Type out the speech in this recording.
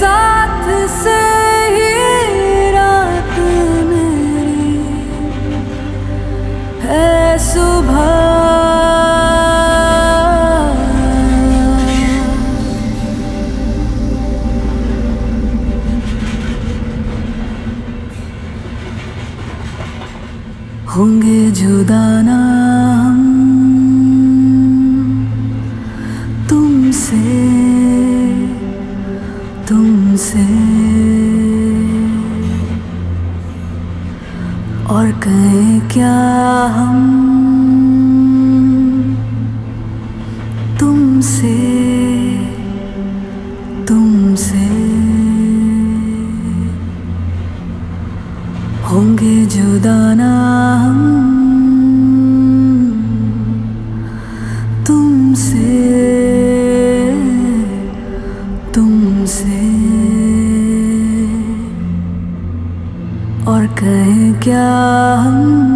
साथ से ही रात मेरी है सुबह। होंगे जुदा ना हम तुमसे, तुमसे, और कहें क्या हम तुमसे, तुमसे। होंगे जुदा ना हम तुमसे, तुमसे, और कहें क्या हम